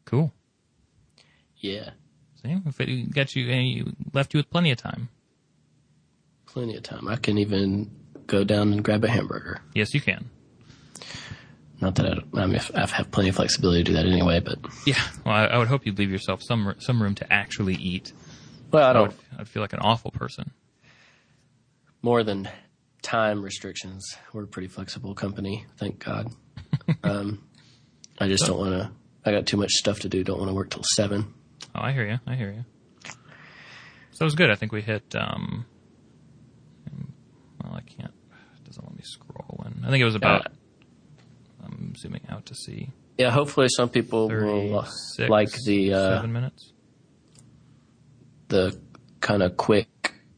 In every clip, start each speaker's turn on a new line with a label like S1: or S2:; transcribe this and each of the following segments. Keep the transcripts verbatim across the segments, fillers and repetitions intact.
S1: Cool.
S2: Yeah.
S1: See, if it got you, you left you with plenty of time.
S2: Plenty of time. I can even go down and grab a hamburger.
S1: Yes, you can.
S2: Not that I, I mean, I have plenty of flexibility to do that anyway, but
S1: yeah. Well, I, I would hope you'd leave yourself some some room to actually eat.
S2: Well, I don't.
S1: I would, I'd feel like an awful person.
S2: More than time restrictions, we're a pretty flexible company, thank God. um, I just don't want to. I got too much stuff to do. Don't want to work till seven.
S1: Oh, I hear you. I hear you. So it was good. I think we hit. Um, well, I can't. It doesn't let me scroll in. I think it was about. Uh, I'm zooming out to see.
S2: Yeah, hopefully some people will like the uh,
S1: seven minutes.
S2: The kind of quick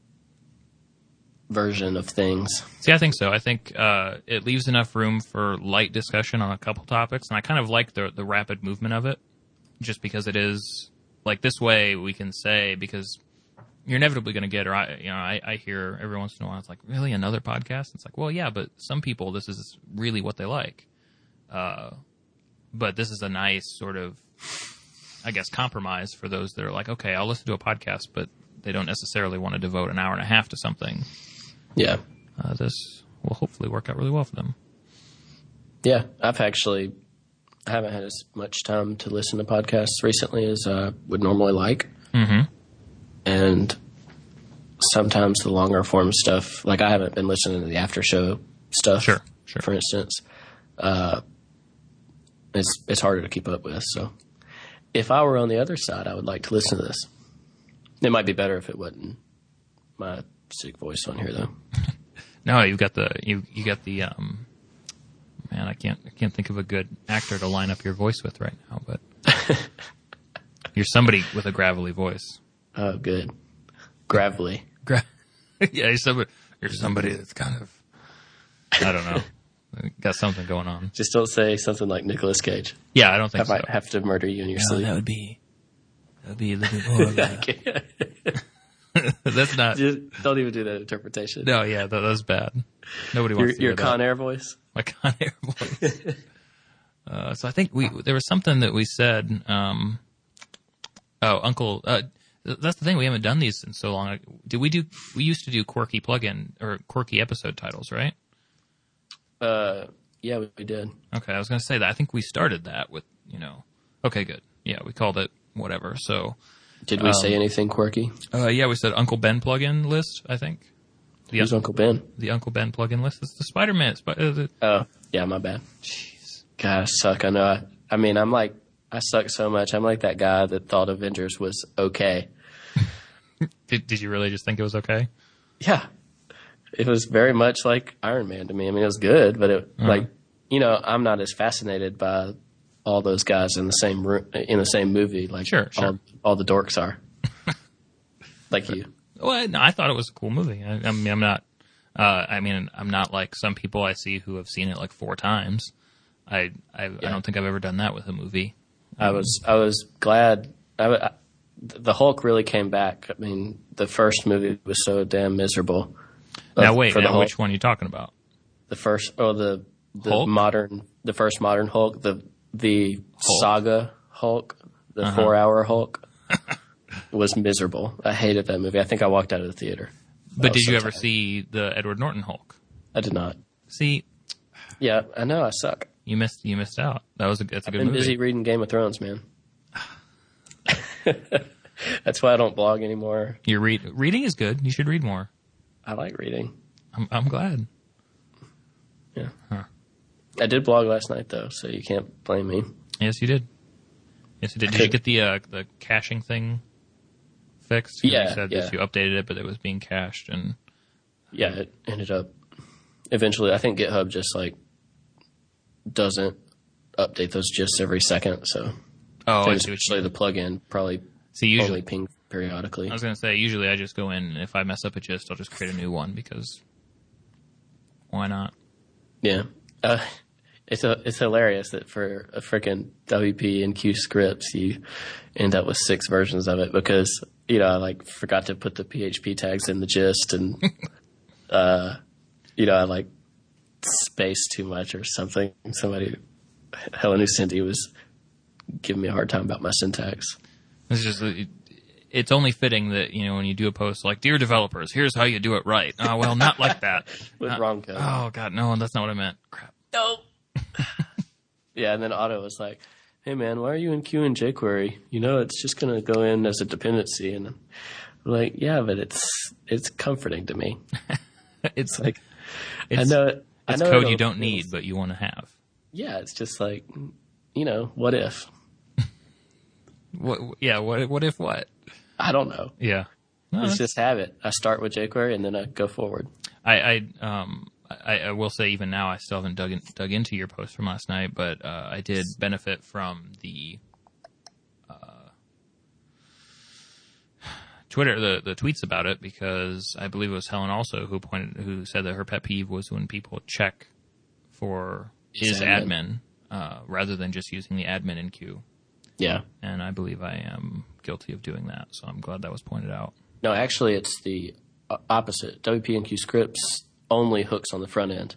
S2: version of things.
S1: See, I think so. I think uh, it leaves enough room for light discussion on a couple topics, and I kind of like the the rapid movement of it, just because it is like this way we can say, because you're inevitably going to get, or I, you know, I, I hear every once in a while, it's like, really, another podcast? It's like, well, yeah, but some people, this is really what they like. Uh, but this is a nice sort of, I guess, compromise for those that are like, okay, I'll listen to a podcast, but they don't necessarily want to devote an hour and a half to something.
S2: Yeah.
S1: Uh, this will hopefully work out really well for them.
S2: Yeah, I've actually, I haven't had as much time to listen to podcasts recently as I would normally like.
S1: Mm-hmm.
S2: And sometimes the longer form stuff, like I haven't been listening to the after show stuff,
S1: sure, sure.
S2: for instance. Uh, it's it's harder to keep up with. So if I were on the other side, I would like to listen to this. It might be better if it wasn't my sick voice on here, though.
S1: No, you've got the you you got the um. Man, I can't I can't think of a good actor to line up your voice with right now, but you're somebody with a gravelly voice.
S2: Oh, good, gravelly.
S1: Gra- yeah, you're somebody. You're somebody that's kind of. I don't know. Got something going on.
S2: Just don't say something like Nicolas Cage.
S1: Yeah, I don't think
S2: I
S1: so.
S2: I might have to murder you in your
S1: no,
S2: sleep.
S1: That would be. That would be a little bit more. Of a, that's not.
S2: Just don't even do that interpretation.
S1: No, yeah, that, that's bad. Nobody wants
S2: your,
S1: to
S2: your
S1: hear
S2: Con
S1: that.
S2: Air voice.
S1: My Con Air voice. uh, so I think we there was something that we said. Um, oh, Uncle. Uh, that's the thing. We haven't done these in so long. Did we do? We used to do quirky plugin or quirky episode titles, right?
S2: Uh, yeah, we, we did.
S1: Okay, I was going to say that. I think we started that with you know. Okay, good. Yeah, we called it whatever. So.
S2: Did we um, say anything quirky?
S1: Uh, yeah, we said Uncle Ben plugin list, I think. The
S2: Who's un- Uncle Ben?
S1: The Uncle Ben plugin list. It's the Spider-Man. Sp- uh, the-
S2: oh, yeah, my bad.
S1: Jeez.
S2: God, I suck. I know. I, I mean, I'm like, I suck so much. I'm like that guy that thought Avengers was okay.
S1: did, did you really just think it was okay?
S2: Yeah. It was very much like Iron Man to me. I mean, it was good, but it, uh-huh. like, you know, I'm not as fascinated by all those guys in the same room, in the same movie, like
S1: sure, sure.
S2: all, all the dorks are, like you.
S1: Well, no, I thought it was a cool movie. I, I mean, I'm not. Uh, I mean, I'm not like some people I see who have seen it like four times. I I, yeah. I don't think I've ever done that with a movie.
S2: I um, was I was glad. I, I, the Hulk really came back. I mean, the first movie was so damn miserable.
S1: Now wait, now which one are you talking about?
S2: The first, oh the the
S1: Hulk?
S2: modern, the first modern Hulk, the the
S1: Hulk.
S2: saga Hulk, the
S1: uh-huh.
S2: four hour Hulk. Was miserable. I hated that movie. I think I walked out of the theater.
S1: But did
S2: so
S1: you ever
S2: tired.
S1: see the Edward Norton Hulk?
S2: I did not.
S1: See,
S2: yeah, I know. I suck.
S1: You missed. You missed out. That was a. That's a
S2: I've
S1: good
S2: been
S1: movie.
S2: busy reading Game of Thrones, man. That's why I don't blog anymore.
S1: You read. Reading is good. You should read more.
S2: I like reading.
S1: I'm. I'm glad.
S2: Yeah.
S1: Huh.
S2: I did blog last night though, so you can't blame me.
S1: Yes, you did. Yes, you did. Did you get the uh, the caching thing fixed?
S2: Yeah,
S1: you said
S2: yeah.
S1: that you updated it, but it was being cached, and
S2: yeah, it ended up. Eventually, I think GitHub just like doesn't update those GIFs every second, so
S1: oh, I see
S2: especially the plugin probably
S1: see usually
S2: only ping periodically.
S1: I was going to say usually I just go in and if I mess up a gist, I'll just create a new one because why not?
S2: Yeah, uh, it's a it's hilarious that for a freaking W P and Q scripts you end up with six versions of it because you know I like forgot to put the P H P tags in the gist and uh, you know I like spaced too much or something. Somebody, Helen who Cindy was giving me a hard time about my syntax.
S1: It's just, it's only fitting that, you know, when you do a post like, "Dear developers, here's how you do it right." Oh, well, not like that.
S2: With
S1: not,
S2: wrong code.
S1: Oh, God, no, that's not what I meant. Crap.
S2: No. Yeah, and then Otto was like, "Hey, man, why are you in Q and jQuery? You know, it's just going to go in as a dependency." And I'm like, yeah, but it's it's comforting to me.
S1: It's
S2: like,
S1: it's,
S2: I know it.
S1: It's
S2: I know
S1: code
S2: it'll-
S1: you don't need, but you want to have.
S2: Yeah, it's just like, you know, what if?
S1: What? Yeah. What? What if what?
S2: I don't know.
S1: Yeah. No,
S2: Let's
S1: that's-
S2: just have it. I start with jQuery and then I go forward.
S1: I, I um I, I will say even now I still haven't dug in, dug into your post from last night, but uh, I did benefit from the uh, Twitter the, the tweets about it, because I believe it was Helen also who pointed who said that her pet peeve was when people check for is
S2: admin.
S1: admin uh, rather than just using the admin in Q.
S2: Yeah.
S1: And I believe I am guilty of doing that, so I'm glad that was pointed out.
S2: No, actually, it's the uh, opposite. W P N Q scripts only hooks on the front end.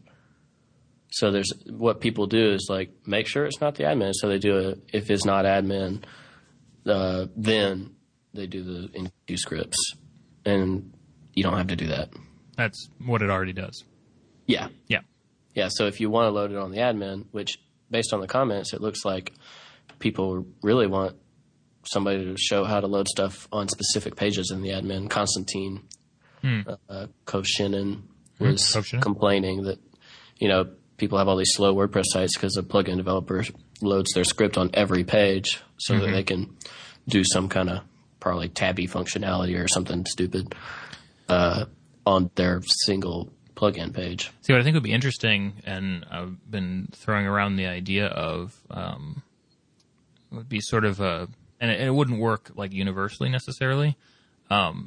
S2: So there's what people do is like make sure it's not the admin. So they do a if it's not admin, uh, then they do the in Q scripts, and you don't have to do that.
S1: That's what it already does.
S2: Yeah,
S1: Yeah.
S2: yeah. So if you want to load it on the admin, which based on the comments, it looks like people really want somebody to show how to load stuff on specific pages in the admin. Constantine
S1: Hmm.
S2: uh, Kovshinin was
S1: Kovshinin?
S2: complaining that, you know, people have all these slow WordPress sites because the plugin developer loads their script on every page so that they can do some kind of probably tabby functionality or something stupid uh, on their single plugin page.
S1: See, what I think would be interesting, and I've been throwing around the idea of, um, would be sort of a, and it, it wouldn't work like universally necessarily, um,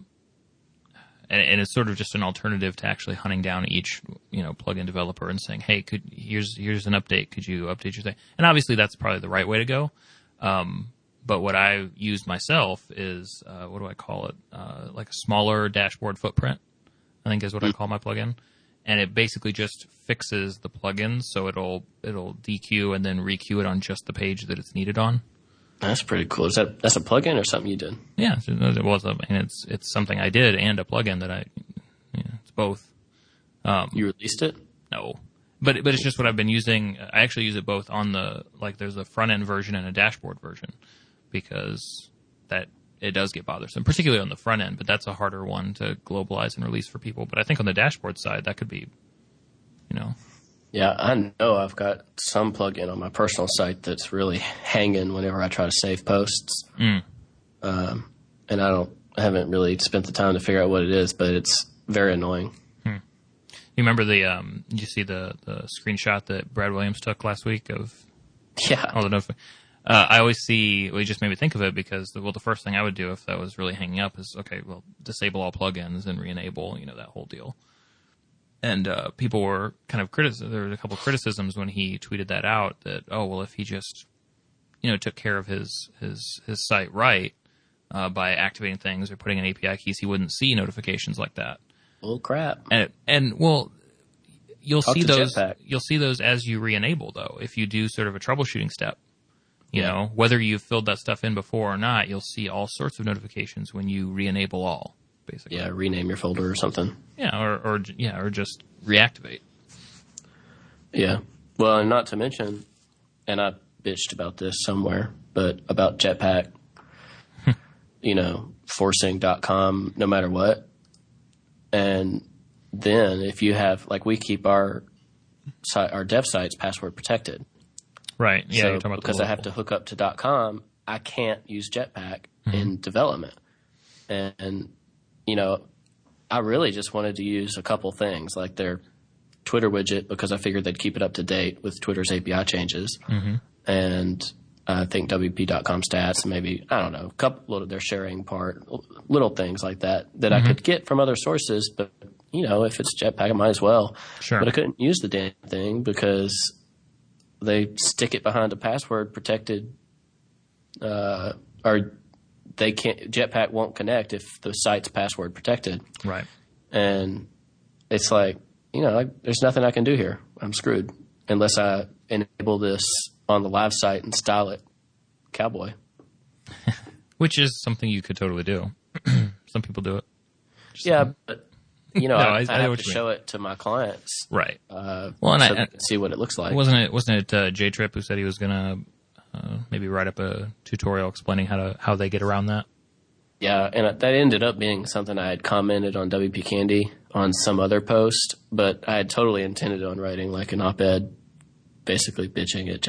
S1: and, and it's sort of just an alternative to actually hunting down each, you know, plugin developer and saying, "Hey, could here's here's an update. Could you update your thing?" And obviously, that's probably the right way to go. Um, but what I used myself is, uh, what do I call it? Uh, like a smaller dashboard footprint, I think is what I call my plugin. And it basically just fixes the plugins, so it'll it'll D Q and then re-queue it on just the page that it's needed on.
S2: That's pretty cool. Is that that's a plugin or something you did?
S1: Yeah, so it was, a, and it's it's something I did and a plugin that I, yeah, it's both. Um,
S2: You released it?
S1: no, but but it's just what I've been using. I actually use it both on the like there's a front end version and a dashboard version, because that it does get bothersome, particularly on the front end. But that's a harder one to globalize and release for people. But I think on the dashboard side, that could be, you know.
S2: Yeah, I know I've got some plugin on my personal site that's really hanging whenever I try to save posts.
S1: Mm.
S2: Um, and I don't, I haven't really spent the time to figure out what it is, but it's very annoying.
S1: You remember the, um, did you see the, the screenshot that Brad Williams took last week of
S2: Yeah.
S1: all the notif- uh, I always see, well, it just made me think of it because, the, well, the first thing I would do if that was really hanging up is, okay, well, disable all plugins and re-enable, you know, that whole deal. And uh, people were kind of criticism. There were a couple of criticisms when he tweeted that out. That oh well, if he just you know took care of his his his site right uh, by activating things or putting in A P I keys, he wouldn't see notifications like that.
S2: Well, crap.
S1: And it, and well, you'll
S2: Talk
S1: see
S2: to
S1: those.
S2: Jetpack.
S1: You'll see those as you re-enable though. If you do sort of a troubleshooting step, you
S2: Yeah.
S1: know whether you've filled that stuff in before or not, you'll see all sorts of notifications when you re-enable all. Basically,
S2: Yeah, rename your folder or something.
S1: yeah, or or yeah, or just reactivate.
S2: Yeah. Well, and not to mention, and I bitched about this somewhere, but about Jetpack, you know, forcing dot com no matter what. And then if you have, like, we keep our site, our dev sites password protected.
S1: Right. Yeah.
S2: So
S1: you're talking about the
S2: because I have
S1: local.
S2: to hook up to .com, I can't use Jetpack in development. And, and, you know, I really just wanted to use a couple things, like their Twitter widget, because I figured they'd keep it up to date with Twitter's A P I changes.
S1: Mm-hmm.
S2: And I think W P dot com stats, maybe, I don't know, a couple of their sharing part, little things like that that
S1: Mm-hmm.
S2: I could get from other sources. But, you know, if it's Jetpack, I might as well.
S1: Sure.
S2: But I couldn't use the damn thing because they stick it behind a password protected, uh, or they can't, Jetpack won't connect if the site's password protected.
S1: Right.
S2: And it's like, you know, like, there's nothing I can do here. I'm screwed unless I enable this on the live site and style it cowboy.
S1: Which is something you could totally do. Some people do it. Just
S2: Yeah,
S1: some-
S2: but you know,
S1: No,
S2: I,
S1: I-
S2: I,
S1: I know
S2: have
S1: what
S2: to
S1: you mean.
S2: show it to my clients.
S1: right.
S2: Uh,
S1: Well, and
S2: so
S1: I-
S2: they can see what it looks like.
S1: Wasn't it? Wasn't it uh, J Trip who said he was gonna uh, maybe write up a tutorial explaining how to how they get around that?
S2: Yeah, and that ended up being something I had commented on W P Candy on some other post, but I had totally intended on writing like an op-ed, basically bitching at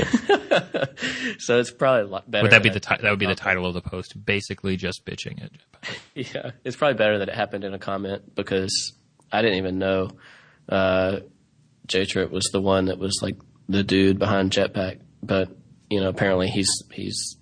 S2: Jetpack. So it's probably a lot better.
S1: Would that be the
S2: that
S1: ti- that would be the title of the post? Basically, just bitching it.
S2: Yeah, it's probably better that it happened in a comment because I didn't even know uh, J-Trip was the one that was like the dude behind Jetpack, but you know apparently he's he's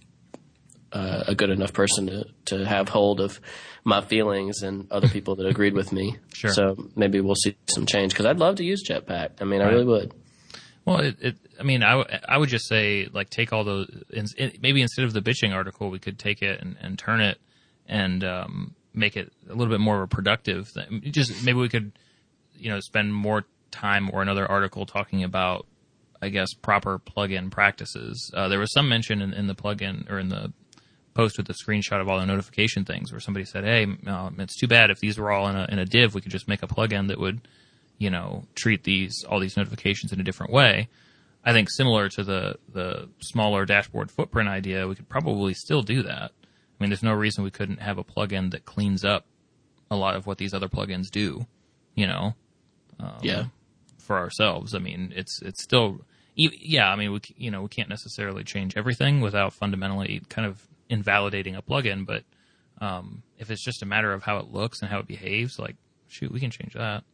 S2: uh, a good enough person to to have hold of my feelings and other people that agreed with me.
S1: Sure.
S2: So maybe we'll see some change because I'd love to use Jetpack. I mean, I
S1: Right.
S2: really would.
S1: Well, it, it, I mean, I, w- I would just say, like, take all those, in, it, maybe instead of the bitching article, we could take it and, and turn it and um, make it a little bit more of a productive thing. Just maybe we could, you know, spend more time or another article talking about, I guess, proper plugin practices. Uh, there was some mention in, in the plugin or in the post with the screenshot of all the notification things where somebody said, hey, um, it's too bad if these were all in a, in a div, we could just make a plugin that would, you know, treat these all these notifications in a different way. I think similar to the the smaller dashboard footprint idea, we could probably still do that. I mean, there's no reason we couldn't have a plugin that cleans up a lot of what these other plugins do, you know, um,
S2: Yeah.
S1: for ourselves. I mean, it's it's still, e- yeah. I mean, we c- you know we can't necessarily change everything without fundamentally kind of invalidating a plugin, but um, if it's just a matter of how it looks and how it behaves, like shoot, we can change that.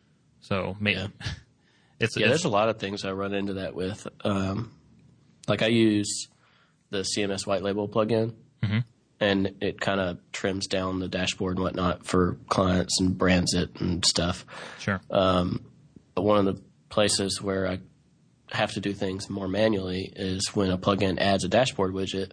S1: So maybe
S2: Yeah.
S1: it's
S2: Yeah,
S1: it's,
S2: there's a lot of things I run into that with. Um, like I use the C M S white label plugin,
S1: Mhm.
S2: and it kind of trims down the dashboard and whatnot for clients and brands it and stuff.
S1: sure.
S2: But one of the places where I have to do things more manually is when a plugin adds a dashboard widget.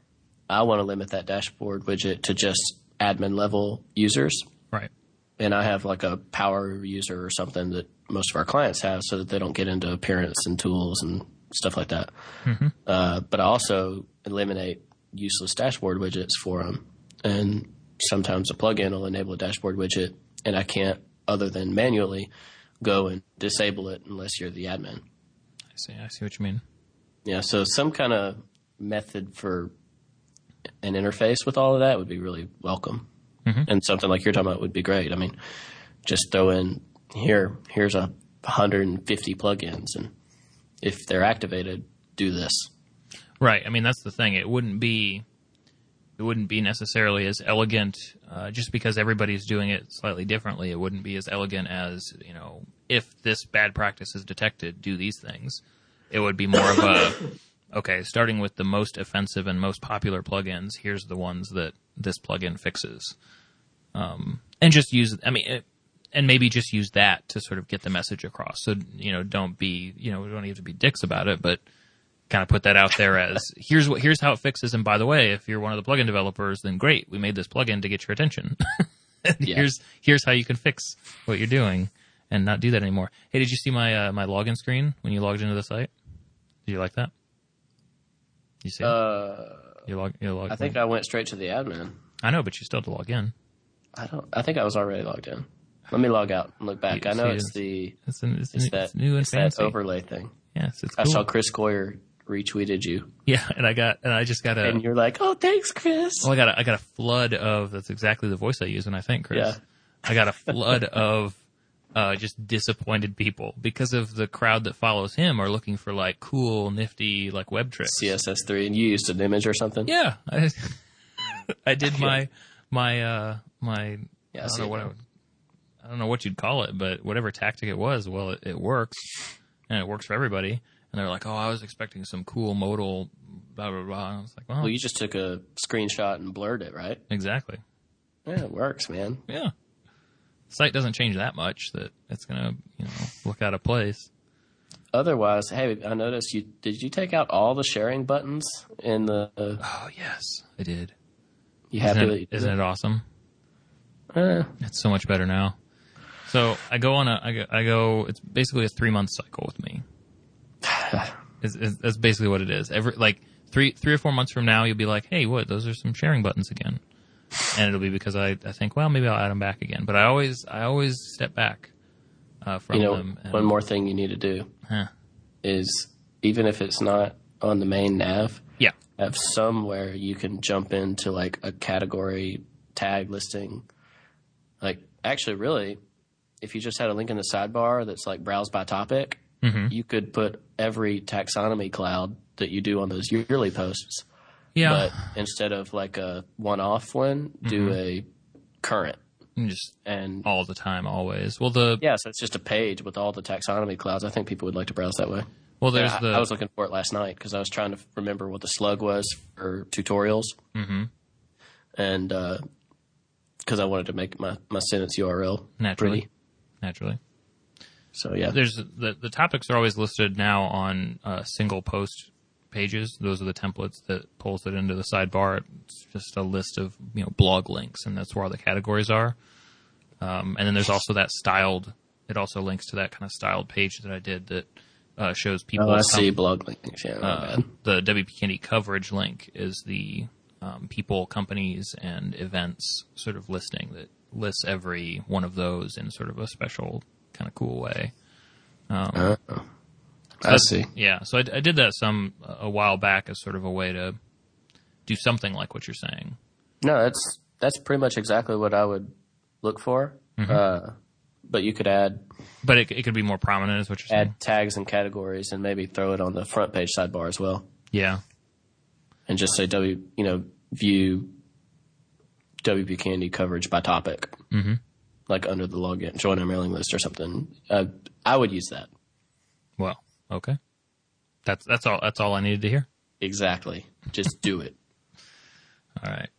S2: I want to limit that dashboard widget to just admin level users.
S1: Right.
S2: And I have like a power user or something that most of our clients have so that they don't get into appearance and tools and stuff like that.
S1: Mm-hmm.
S2: Uh, but I also eliminate useless dashboard widgets for them. And sometimes a plugin will enable a dashboard widget and I can't, other than manually, go and disable it unless you're the admin.
S1: I see. I see what you mean.
S2: Yeah, so some kind of method for an interface with all of that would be really welcome.
S1: Mhm.
S2: And something like you're talking about would be great. I mean, just throw in here, here's a one hundred fifty plugins, and if they're activated, do this.
S1: Right. I mean, that's the thing. It wouldn't be, it wouldn't be necessarily as elegant, uh, just because everybody's doing it slightly differently. It wouldn't be as elegant as, you know, if this bad practice is detected, do these things. It would be more of a, okay, starting with the most offensive and most popular plugins, here's the ones that this plugin fixes. Um, and just use, I mean, it, and maybe just use that to sort of get the message across. So, you know, don't be, you know, we don't have to be dicks about it, but kind of put that out there as here's what, here's how it fixes. And by the way, if you're one of the plugin developers, then great, we made this plugin to get your attention.
S2: Yeah.
S1: Here's, here's how you can fix what you're doing and not do that anymore. Hey, did you see my, uh, my login screen when you logged into the site? Did you like that? You see it?
S2: Uh,
S1: You log, you log,
S2: I think I went straight to the admin.
S1: I know, but you still have to log in.
S2: I don't. I think I was already logged in. Let me log out and look back.
S1: You
S2: I know
S1: see,
S2: it's
S1: it's-
S2: the
S1: It's, an, it's,
S2: it's
S1: new,
S2: that
S1: it's new and
S2: it's
S1: fancy.
S2: that overlay thing.
S1: Yes, it's
S2: I
S1: cool.
S2: saw Chris Coyer retweeted you,
S1: Yeah, and I got, and I just got a,
S2: and you're like, "Oh, thanks, Chris."
S1: well, I got a, I got a flood of, that's exactly the voice I use when I think, Chris.
S2: Yeah.
S1: I got a flood of, uh, just disappointed people because of the crowd that follows him are looking for like cool, nifty, like web tricks.
S2: C S S three, and you used an image or something.
S1: Yeah. I, I did my, my, uh, my,
S2: Yeah, I
S1: I
S2: see
S1: don't know
S2: it
S1: what I
S2: now.
S1: would, I don't know what you'd call it, but whatever tactic it was, well, it, it works, and it works for everybody. And they're like, "Oh, I was expecting some cool modal, blah blah blah." And I was like, "Well,
S2: Well, you just took a screenshot and blurred it, right?
S1: exactly,
S2: Yeah, it works, man.
S1: yeah." The site doesn't change that much that it's gonna, you know, look out of place.
S2: Otherwise, hey, I noticed you. Did you take out all the sharing buttons in the? Uh,
S1: Oh yes, I did.
S2: you happy
S1: Isn't
S2: that
S1: it,
S2: you did
S1: isn't it awesome?
S2: Uh,
S1: It's so much better now. So I go on a, I go, I go it's basically a three month cycle with me. It's, it's, that's basically what it is. Every like three three or four months from now, you'll be like, hey, what? Those are some sharing buttons again. And it'll be because I, I think, well, maybe I'll add them back again. But I always I always step back uh, from
S2: you know,
S1: them. And,
S2: one more thing you need to do
S1: huh.
S2: is, even if it's not on the main nav,
S1: yeah,
S2: have somewhere you can jump into like a category tag listing. Like, actually, really, if you just had a link in the sidebar that's like browse by topic,
S1: mm-hmm.
S2: you could put every taxonomy cloud that you do on those yearly posts.
S1: Yeah.
S2: But instead of like a one-off one, do
S1: Mm-hmm.
S2: a current.
S1: Just
S2: and
S1: all the time, always. Well, the
S2: yeah, so it's just a page with all the taxonomy clouds. I think people would like to browse that way.
S1: Well, there's
S2: yeah,
S1: the.
S2: I, I was looking for it last night because I was trying to remember what the slug was for tutorials,
S1: mm-hmm.
S2: and because uh, I wanted to make my, my sentence U R L
S1: Naturally.
S2: pretty.
S1: Naturally.
S2: So yeah,
S1: there's the the topics are always listed now on uh, single post pages. Those are the templates that pulls it into the sidebar. It's just a list of, you know, blog links, and that's where all the categories are. Um, and then there's also that styled. It also links to that kind of styled page that I did that uh, shows people.
S2: Oh, I
S1: com-
S2: see blog links. Yeah,
S1: uh, the W P Candy coverage link is the um, people, companies, and events sort of listing that lists every one of those in sort of a special kind of cool way. Um,
S2: uh,
S1: so
S2: I see.
S1: Yeah, so I, I did that some a while back as sort of a way to do something like what you're saying.
S2: No, that's that's pretty much exactly what I would look for.
S1: Mm-hmm.
S2: Uh, but you could add,
S1: but it, it could be more prominent, is what you're saying.
S2: Add tags and categories, and maybe throw it on the front page sidebar as well.
S1: Yeah,
S2: and just say W, you know, view W P Candy coverage by topic,
S1: mm-hmm.
S2: like under the login, join our mailing list or something. Uh, I would use that.
S1: Well, okay, that's that's all. That's all I needed to hear.
S2: Exactly. Just do it.
S1: All right.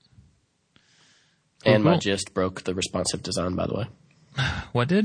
S2: Cool,
S1: and
S2: cool.
S1: my
S2: gist broke the responsive design, by the way.
S1: What did?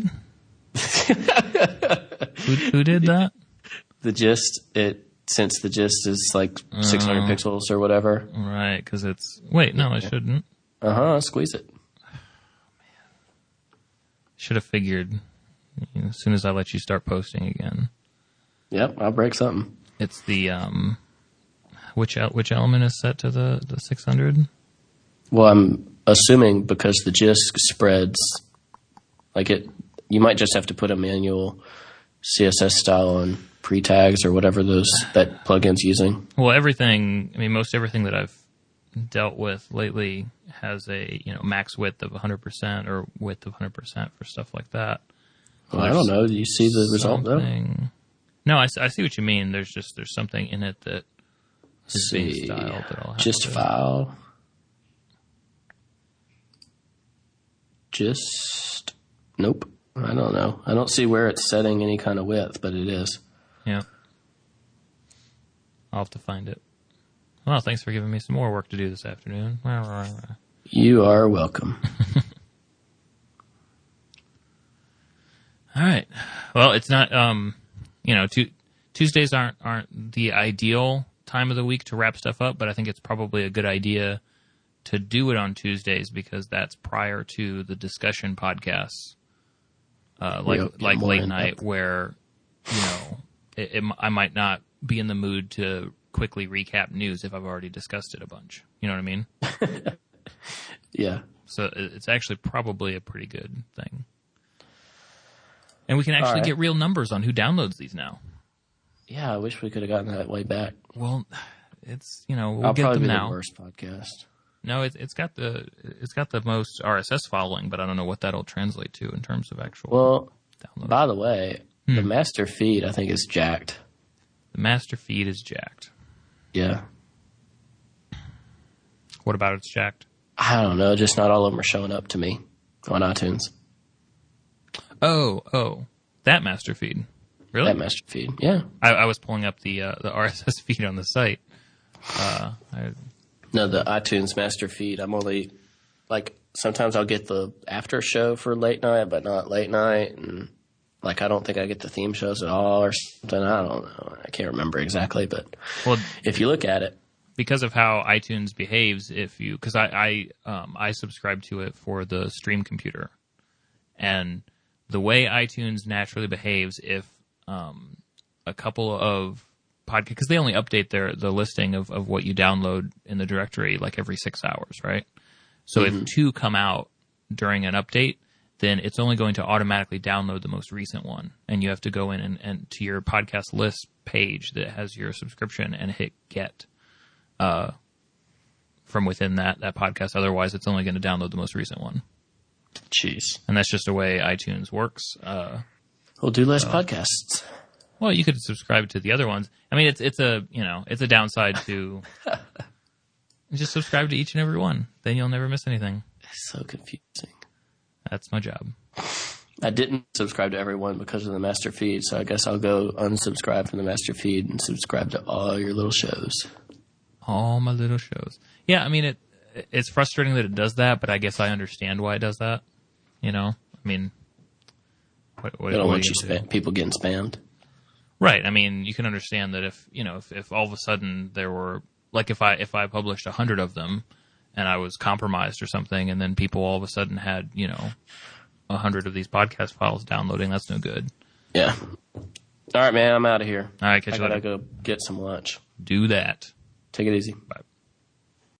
S1: who, who did that?
S2: The gist, it since the gist is like
S1: uh,
S2: six hundred pixels or whatever.
S1: Right, because it's... Wait, no, I shouldn't.
S2: Uh-huh, squeeze it.
S1: Oh, man. Should have figured, you know, as soon as I let you start posting again.
S2: Yep, I'll break something.
S1: It's the... um, Which which element is set to the, the six hundred?
S2: Well, I'm assuming because the gist spreads, like it, you might just have to put a manual C S S style on pre-tags or whatever those that plugin's using.
S1: Well, everything, I mean, most everything that I've dealt with lately has a, you know, max width of one hundred percent or width of one hundred percent for stuff like that.
S2: Well, I don't know. Do you see the result though?
S1: No, I, I see what you mean. There's just, there's something in it that is
S2: see.
S1: being styled that I'll have
S2: Just
S1: to...
S2: file. Just, nope. I don't know. I don't see where it's setting any kind of width, but it is.
S1: Yeah. I'll have to find it. Well, thanks for giving me some more work to do this afternoon.
S2: You are welcome.
S1: All right. Well, it's not, um, you know, tu- Tuesdays aren't aren't the ideal time of the week to wrap stuff up, but I think it's probably a good idea to do it on Tuesdays because that's prior to the discussion podcasts, uh, like
S2: Yep,
S1: like
S2: more
S1: late
S2: in
S1: night,
S2: depth.
S1: where you know it, it, I might not be in the mood to quickly recap news if I've already discussed it a bunch. You know what I mean?
S2: Yeah.
S1: So it, it's actually probably a pretty good thing, and we can actually
S2: right.
S1: get real numbers on who downloads these now.
S2: Yeah, I wish we could have gotten that way back.
S1: Well, it's, you know, we'll
S2: I'll
S1: get
S2: probably
S1: them
S2: be
S1: now.
S2: the worst podcast.
S1: No, it's it's got the it's got the most R S S following, but I don't know what that'll translate to in terms of actual
S2: Well,
S1: downloads.
S2: by the way,
S1: Hmm.
S2: the master feed I think is jacked.
S1: The master feed is jacked.
S2: Yeah.
S1: What about it's jacked?
S2: I don't know. Just not all of them are showing up to me on iTunes.
S1: Oh, oh, that master feed. Really?
S2: That master feed. Yeah.
S1: I, I was pulling up the uh, the R S S feed on the site. Uh, I,
S2: No, the iTunes master feed. I'm only like sometimes I'll get the after show for late night, but not late night, and like I don't think I get the theme shows at all or something. I don't know. I can't remember exactly, but
S1: well,
S2: if you look at it,
S1: because of how iTunes behaves, if you because I I um, I subscribe to it for the Stream computer, and the way iTunes naturally behaves, if um, a couple of podcast, because they only update their the listing of, of what you download in the directory like every six hours, right? So mm-hmm. if two come out during an update, then it's only going to automatically download the most recent one. And you have to go in and, and to your podcast list page that has your subscription and hit get uh, from within that, that podcast. Otherwise, it's only going to download the most recent one.
S2: Jeez.
S1: And that's just the way iTunes works. Uh,
S2: we'll do less uh, podcasts.
S1: Well, you could subscribe to the other ones. I mean, it's it's a you know it's a downside to just subscribe to each and every one. Then you'll never miss anything.
S2: It's so confusing.
S1: That's my job.
S2: I didn't subscribe to everyone because of the master feed, so I guess I'll go unsubscribe from the master feed and subscribe to all your little shows.
S1: All my little shows. Yeah, I mean it. It's frustrating that it does that, but I guess I understand why it does that. You know, I mean, what, what,
S2: they don't
S1: what
S2: want
S1: do
S2: you
S1: you
S2: spam, people getting spammed.
S1: Right. I mean, you can understand that if, you know, if, if all of a sudden there were, like if I, if I published a hundred of them and I was compromised or something, and then people all of a sudden had, you know, a hundred of these podcast files downloading, that's no good.
S2: Yeah. All right, man, I'm out of here.
S1: All right. Catch
S2: I
S1: you later.
S2: gotta go get some lunch.
S1: Do that.
S2: Take it easy.
S1: Bye.